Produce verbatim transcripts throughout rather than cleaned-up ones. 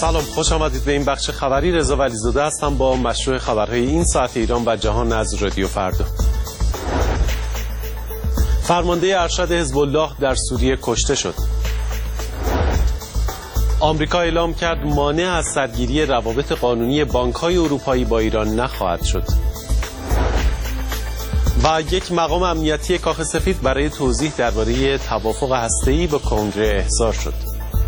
سلام، خوش آمدید به این بخش خبری. رضا ولیزاده هستم با مشروع خبرهای این ساعت ایران و جهان از رادیو فردا. فرمانده ارشد حزب الله در سوریه کشته شد. آمریکا اعلام کرد مانع از سرگیری روابط قانونی بانک‌های اروپایی با ایران نخواهد شد. و یک مقام امنیتی کاخ سفید برای توضیح درباره توافق هسته‌ای با کنگره احضار شد.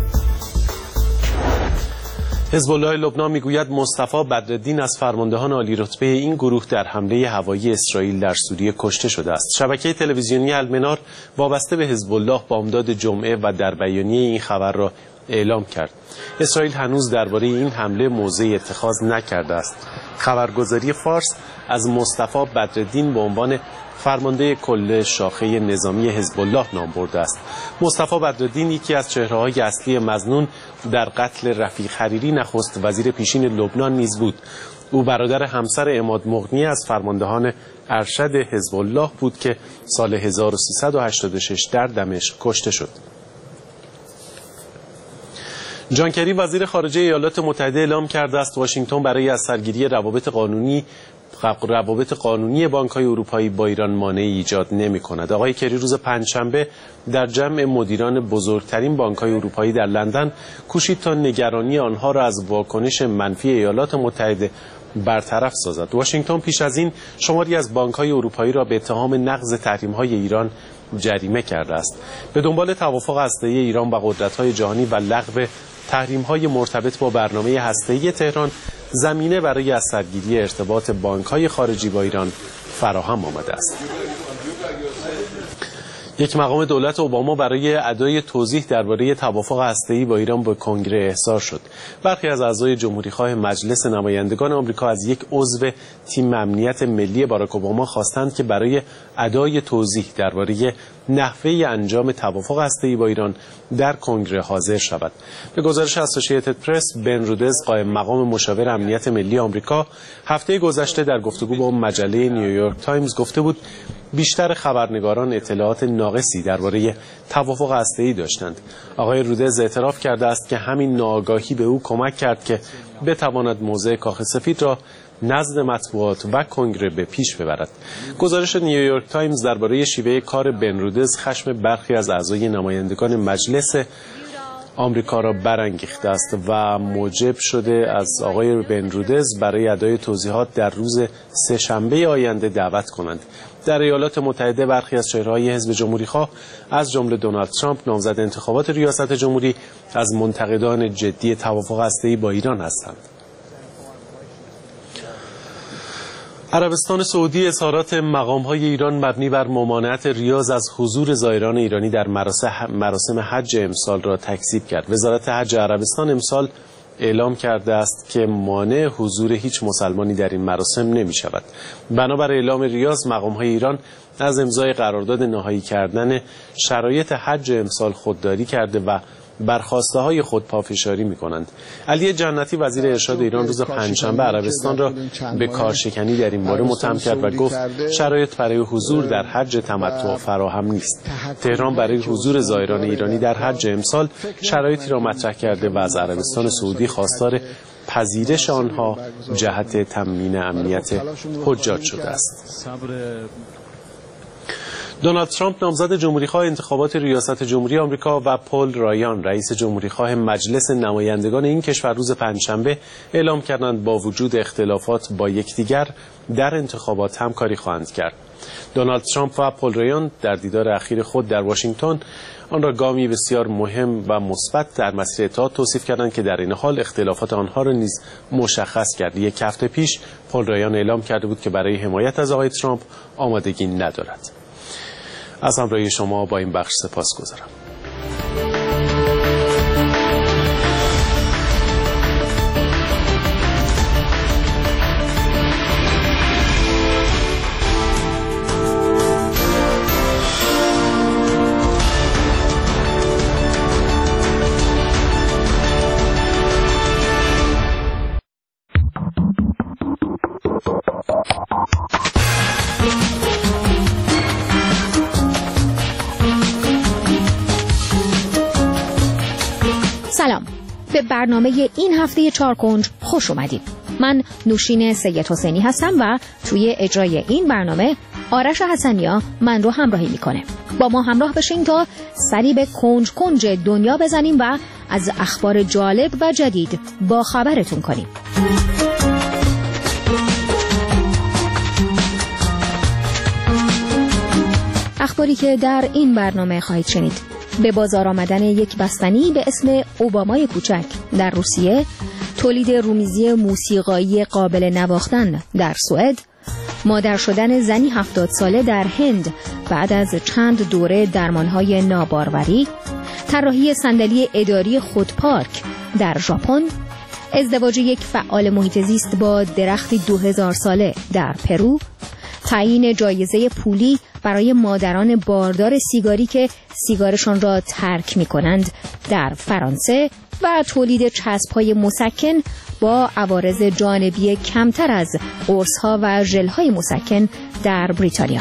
حزب الله لبنان میگوید مصطفی بدرالدین از فرماندهان عالی رتبه این گروه در حمله هوایی اسرائیل در سوریه کشته شده است. شبکه تلویزیونی المنار وابسته به حزب الله بامداد جمعه و در بیانیه این خبر را اعلام کرد. اسرائیل هنوز درباره این حمله موضعی اتخاذ نکرده است. خبرگزاری فارس از مصطفی بدرالدین به عنوان فرمانده کل شاخه نظامی حزب الله نام برده است. مصطفی بدرالدین یکی از چهره‌های اصلی مظنون در قتل رفیق حریری نخست وزیر پیشین لبنان نیز بود. او برادر همسر عماد مغنی از فرماندهان ارشد حزب الله بود که سال هزار و سیصد و هشتاد و شش در دمشق کشته شد. جان کری وزیر خارجه ایالات متحده اعلام کرده است واشنگتن برای از سرگیری روابط قانونی روابط قانونی بانک‌های اروپایی با ایران مانعی ایجاد نمی‌کند. آقای کری روز پنجشنبه در جمع مدیران بزرگترین بانک‌های اروپایی در لندن کوشید تا نگرانی آنها را از واکنش منفی ایالات متحده برطرف سازد. واشنگتن پیش از این شماری از بانک‌های اروپایی را به اتهام نقض تحریم‌های ایران جریمه کرده است. به دنبال توافق هسته‌ای ایران با قدرت‌های جهانی و لغو تحریم‌های مرتبط با برنامه هسته‌ای تهران زمینه برای از سرگیری ارتباط بانک‌های خارجی با ایران فراهم آمده است. یک مقام دولت اوباما برای ادای توضیح درباره توافق هسته‌ای با ایران با کنگره احضار شد. برخی از اعضای جمهوری‌خواه مجلس نمایندگان آمریکا از یک عضو تیم امنیت ملی باراک اوباما خواستند که برای ادای توضیح درباره نحوه انجام توافق هسته‌ای با ایران در کنگره حاضر شود. به گزارش اسوسییتد پرس، بن رودز قائم مقام مشاور امنیت ملی آمریکا هفته گذشته در گفتگو با مجله نیویورک تایمز گفته بود بیشتر خبرنگاران اطلاعات ناقصی درباره توافق هسته‌ای داشتند. آقای رودز اعتراف کرده است که همین ناآگاهی به او کمک کرد که بتواند موضع کاخ سفید را نزد مطبوعات و کنگره به پیش ببرد. گزارش نیویورک تایمز درباره شیوه کار بن رودز خشم برخی از اعضای نمایندگان مجلس آمریکا را برانگیخته است و موجب شده از آقای بن رودز برای ادای توضیحات در روز سه‌شنبه آینده دعوت کنند. در ایالات متحده برخی از چهره‌های حزب جمهوری‌خواه از جمله دونالد ترامپ نامزد انتخابات ریاست جمهوری از منتقدان جدی توافق هسته‌ای با ایران هستند. عربستان سعودی اظهارات مقام‌های ایران مبنی بر ممانعت ریاض از حضور زائران ایرانی در مراسم حج امسال را تکذیب کرد. وزارت حج عربستان امسال اعلام کرده است که مانع حضور هیچ مسلمانی در این مراسم نمی شود. بنابر اعلام ریاض، مقام‌های ایران از امضای قرارداد نهایی کردن شرایط حج امسال خودداری کرده و بر خواسته‌های خود پافشاری می‌کنند. علی جنتی وزیر ارشاد ایران روز پنجشنبه عربستان را به کارشکنی در این باره متهم کرد و گفت شرایط برای حضور در حج تمتع فراهم نیست. تهران برای حضور زائران ایرانی در حج امسال شرایطی را مطرح کرده و از عربستان سعودی خواستار پذیرش آنها جهت تامین امنیت حجاج شده است. دونالد ترامپ نامزد جمهوری‌خواه انتخابات ریاست جمهوری آمریکا و پل رایان رئیس جمهوری‌خواه مجلس نمایندگان این کشور روز پنجشنبه اعلام کردند با وجود اختلافات با یکدیگر در انتخابات همکاری خواهند کرد. دونالد ترامپ و پل رایان در دیدار اخیر خود در واشنگتن آن را گامی بسیار مهم و مثبت در مسیر اتحاد توصیف کردند که در این حال اختلافات آنها را نیز مشخص کرد. یک هفته پیش پل رایان اعلام کرده بود که برای حمایت از آقای ترامپ آمادگی ندارد. از همراهی شما با این بخش سپاسگزارم. برنامه این هفته چارکنج خوش اومدید. من نوشین سید حسینی هستم و توی اجرای این برنامه آرش حسنیا من رو همراهی میکنه. با ما همراه بشین تا سری به کنج کنج دنیا بزنیم و از اخبار جالب و جدید با خبرتون کنیم. اخباری که در این برنامه خواهید شنید: به بازار آمدن یک بستنی به اسم اوبامای کوچک در روسیه، تولید رومیزی موسیقایی قابل نواختن در سوئد، مادر شدن زنی هفتاد ساله در هند بعد از چند دوره درمانهای ناباروری، طراحی صندلی اداری خودپارک در ژاپن، ازدواج یک فعال محیط زیست با درختی دو هزار ساله در پرو، تعیین جایزه پولی برای مادران باردار سیگاری که سیگارشان را ترک می کنند در فرانسه و تولید چسب‌های مسکن با عوارض جانبی کمتر از قرص‌ها و ژل‌های مسکن در بریتانیا.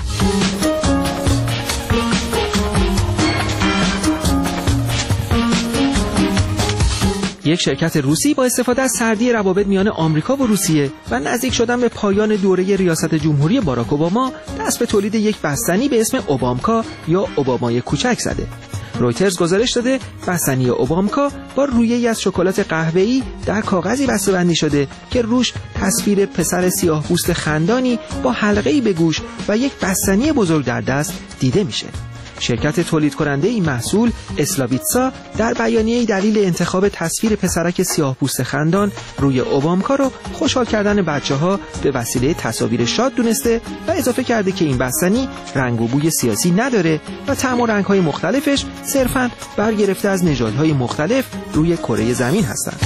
یک شرکت روسی با استفاده از سردی روابط میان آمریکا و روسیه و نزدیک شدن به پایان دوره ریاست جمهوری باراک اوباما دست به تولید یک بستنی به اسم اوبامکا یا اوبامای کوچک زده. رویترز گزارش داده بستنی اوبامکا با رویه‌ای از شکلات قهوه‌ای در کاغذی بسته‌بندی شده که روش تصویر پسر سیاه‌پوست خندانی با حلقه‌ای به گوش و یک بستنی بزرگ در دست دیده میشه. شرکت تولید کننده این محصول اسلاویتسا در بیانیه‌ای دلیل انتخاب تصویر پسرک سیاه‌پوست خندان روی اوبامکا رو خوشحال کردن بچه‌ها به وسیله تصاویر شاد دونسته و اضافه کرده که این بستنی رنگ و بوی سیاسی نداره و طعم و رنگ‌های مختلفش صرفاً برگرفته از نژادهای مختلف روی کره زمین هستند.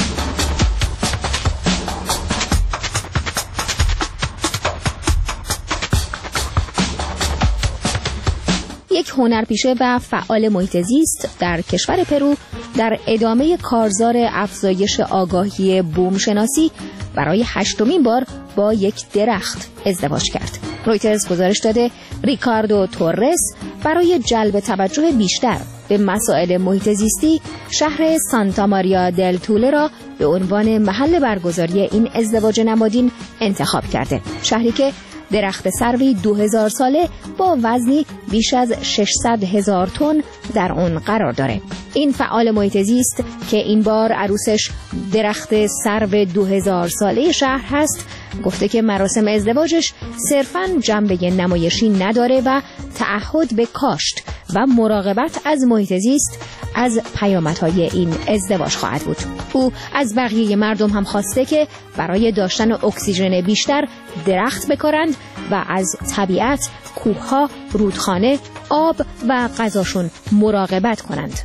یک هنرپیشه و فعال محیط زیست در کشور پرو در ادامه کارزار افزایش آگاهی بومشناسی برای هشتمین بار با یک درخت ازدواج کرد. رویترز گزارش داده ریکاردو توررس برای جلب توجه بیشتر به مسائل محیط زیستی شهر سانتا ماریا دل توله را به عنوان محل برگزاری این ازدواج نمادین انتخاب کرده. شهری که درخت سروی دو هزار ساله با وزنی بیش از ششصد هزار تن در اون قرار داره. این فعال محیط زیست که این بار عروسش درخت سرو دو هزار ساله شهر هست گفته که مراسم ازدواجش صرفاً جنبه نمایشی نداره و تعهد به کاشت و مراقبت از محیط زیست از پیامدهای این ازدواج خواهد بود. او از بقیه مردم هم خواسته که برای داشتن اکسیژن بیشتر درخت بکارند و از طبیعت، کوهها، رودخانه، آب و غذاشون مراقبت کنند.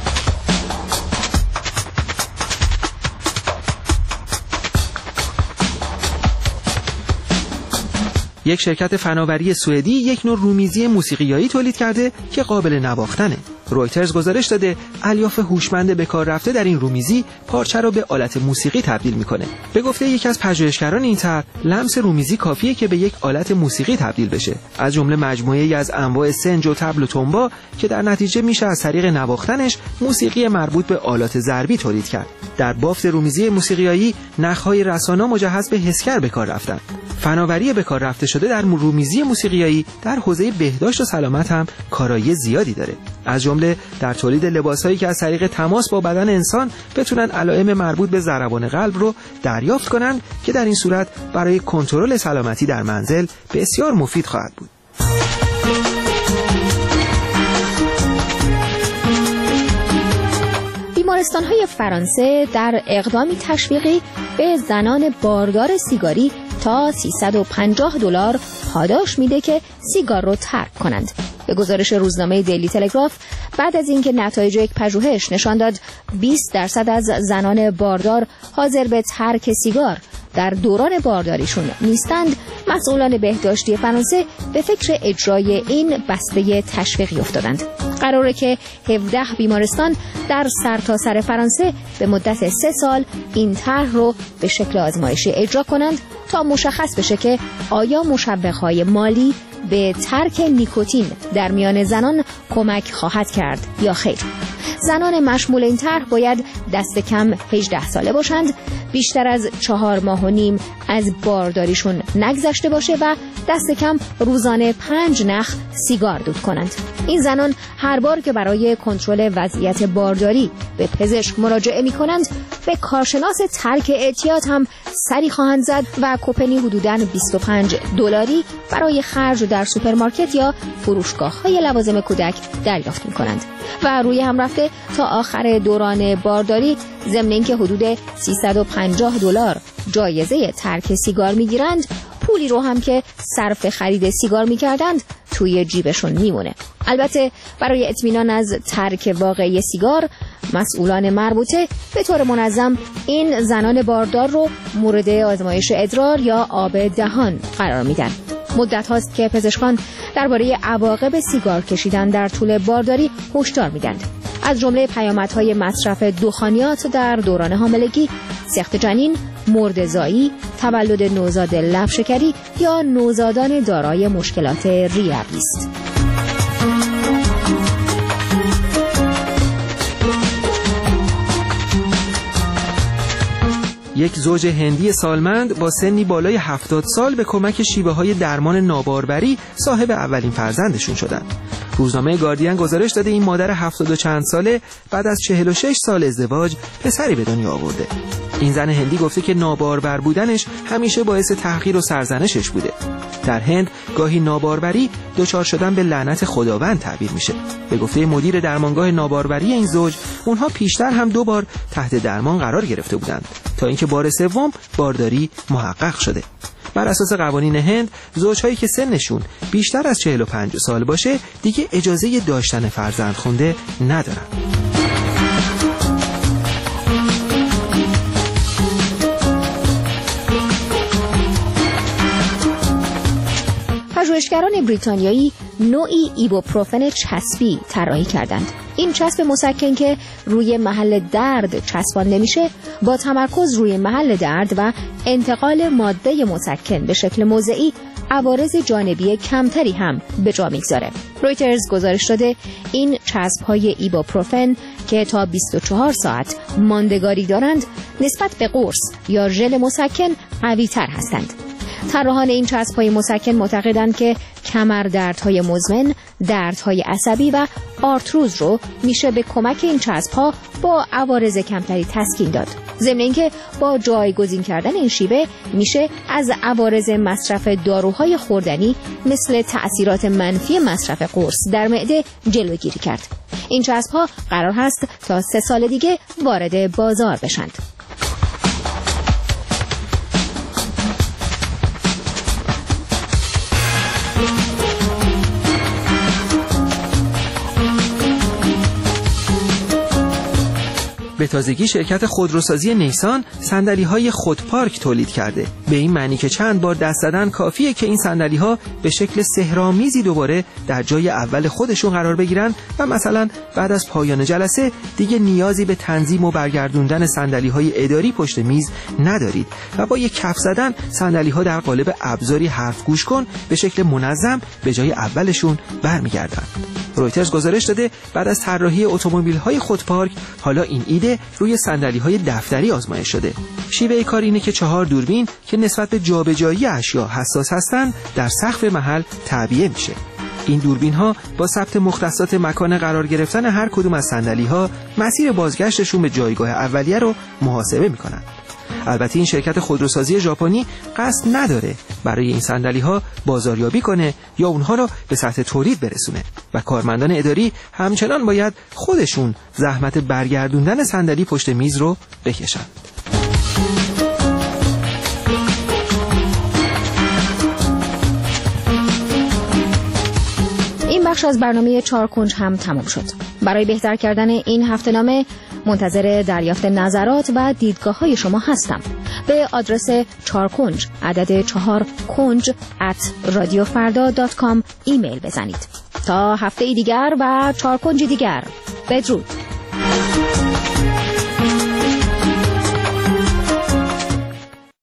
یک شرکت فناوری سوئدی یک نوع رومیزی موسیقیایی تولید کرده که قابل نواختنه. رویترز گزارش داده الیاف هوشمند به کار رفته در این رومیزی پارچه را به آلت موسیقی تبدیل میکنه. به گفته یکی از پژوهشگران این طرح لمس رومیزی کافیه که به یک آلت موسیقی تبدیل بشه، از جمله مجموعه‌ای از انواع سنج و طبل و تنبا که در نتیجه میشه از طریق نواختنش موسیقی مربوط به آلات ضربی تولید کرد. در بافت رومیزی موسیقیایی نخ‌های رسانا مجهز به حسگر به کار رفتن. فناوری به کار رفته شده در رومیزی موسیقیایی در حوزه بهداشت و سلامت هم کارایی زیادی داره، از جمله در تولید لباسایی که از طریق تماس با بدن انسان بتونن علائم مربوط به ضربان قلب رو دریافت کنن که در این صورت برای کنترل سلامتی در منزل بسیار مفید خواهد بود. بیمارستان‌های فرانسه در اقدامی تشویقی به زنان باردار سیگاری تا سیصد و پنجاه دلار پاداش میده که سیگار رو ترک کنند. به گزارش روزنامه دیلی تلگراف بعد از اینکه نتایج یک پژوهش نشان داد بیست درصد از زنان باردار حاضر به ترک سیگار در دوران بارداریشون نیستند، مسئولان بهداشتی فرانسه به فکر اجرای این بسته تشویقی افتادند. قراره که هفده بیمارستان در سرتاسر فرانسه به مدت سه سال این طرح رو به شکل آزمایشی اجرا کنند تا مشخص بشه که آیا مشوق‌های مالی به ترک نیکوتین در میان زنان کمک خواهد کرد یا خیر. زنان مشمول این طرح باید دست کم هجده ساله باشند، بیشتر از چهار ماه و نیم از بارداریشون نگذشته باشه و دست کم روزانه پنج نخ سیگار دود کنند. این زنان هر بار که برای کنترل وضعیت بارداری به پزشک مراجعه می کنند به کارشناس ترک اعتیاد هم سری خواهند زد و کوپنی حدوداً بیست و پنج دلاری برای خرج در سوپرمارکت یا فروشگاه‌های لوازم کودک دریافت می کنند و روی هم رفته تا آخر دوران بارداری ضمن اینکه حدود سیصد و پنجاه دلار جایزه ترک سیگار میگیرند، پولی رو هم که صرف خرید سیگار میکردند توی جیبشون میمونه. البته برای اطمینان از ترک واقعی سیگار، مسئولان مربوطه به طور منظم این زنان باردار رو مورد آزمایش ادرار یا آب دهان قرار میدن. مدت هاست که پزشکان درباره عواقب سیگار کشیدن در طول بارداری هشدار میدند. از جمله پیامدهای مصرف دخانیات در دوران حاملگی، سقط جنین، مرده‌زایی، تولد نوزاد لب شکری یا نوزادان دارای مشکلات ریوی است. یک زوج هندی سالمند با سنی بالای هفتاد سال به کمک شیوه‌های درمان ناباروری صاحب اولین فرزندشون شدند. روزنامه گاردین گزارش داده این مادر هفتاد و چند ساله بعد از چهل و شش سال ازدواج پسری به دنیا آورده. این زن هندی گفته که نابارور بودنش همیشه باعث تحقیر و سرزنشش بوده. در هند گاهی ناباروری دچار شدن به لعنت خداوند تعبیر میشه. به گفته مدیر درمانگاه ناباروری این زوج، اونها پیشتر هم دو بار تحت درمان قرار گرفته بودند تا اینکه بار سوم بارداری محقق شده. بر اساس قوانین هند، زوجهایی که سنشون بیشتر از چهل و پنج سال باشه دیگه اجازه داشتن فرزندخونده ندارن. پژوهشگران بریتانیایی نوعی ایبوپروفن چسبی طراحی کردند. این چسب مسکن که روی محل درد چسبانده میشه، با تمرکز روی محل درد و انتقال ماده مسکن به شکل موضعی عوارض جانبی کمتری هم به جا میگذاره. رویترز گزارش داده این چسب‌های ایبوپروفن که تا بیست و چهار ساعت ماندگاری دارند، نسبت به قرص یا ژل مسکن قوی‌تر هستند. طراحان این چسب‌های مسکن معتقدند که کمردردهای مزمن، دردهای عصبی و آرتروز رو میشه به کمک این چسب‌ها با عوارض کمتری تسکین داد. ضمن اینکه با جایگزین کردن این شیوه میشه از عوارض مصرف داروهای خوردنی مثل تأثیرات منفی مصرف قرص در معده جلوگیری کرد. این چسب‌ها قرار هست تا سه سال دیگه وارد بازار بشند. به تازگی شرکت خودروسازی نیسان صندلی‌های خودپارک تولید کرده. به این معنی که چند بار دست زدن کافیه که این صندلی‌ها به شکل سحرآمیزی دوباره در جای اول خودشون قرار بگیرن و مثلا بعد از پایان جلسه دیگه نیازی به تنظیم و برگردوندن صندلی‌های اداری پشت میز ندارید و با یک کف زدن صندلی‌ها در قالب ابزاری حرف گوش کن به شکل منظم به جای اولشون برمیگردن. رویترز گزارش داده بعد از طراحی اتومبیل‌های خودپارک، حالا این ایده روی صندلی‌های دفتری آزمایش شده. شیوه کار اینه که چهار دوربین که نسبت به جابجایی اشیا حساس هستند در سقف محل تعبیه میشه. این دوربین‌ها با ثبت مختصات مکان قرار گرفتن هر کدوم از صندلی‌ها مسیر بازگشتشون به جایگاه اولیه رو محاسبه می‌کنن. البته این شرکت خودروسازی ژاپنی قصد نداره برای این صندلی‌ها بازاریابی کنه یا اونها رو به سطح تولید برسونه و کارمندان اداری همچنان باید خودشون زحمت برگردوندن صندلی پشت میز رو بکشن. این بخش از برنامه چهار کنج هم تمام شد. برای بهتر کردن این هفته‌نامه منتظر دریافت نظرات و دیدگاه‌های شما هستم. به آدرس چهار کنج عدد چهار کنج ات رادیو فردا دات کام ایمیل بزنید. تا هفته دیگر و چهار کنج دیگر، بدرود.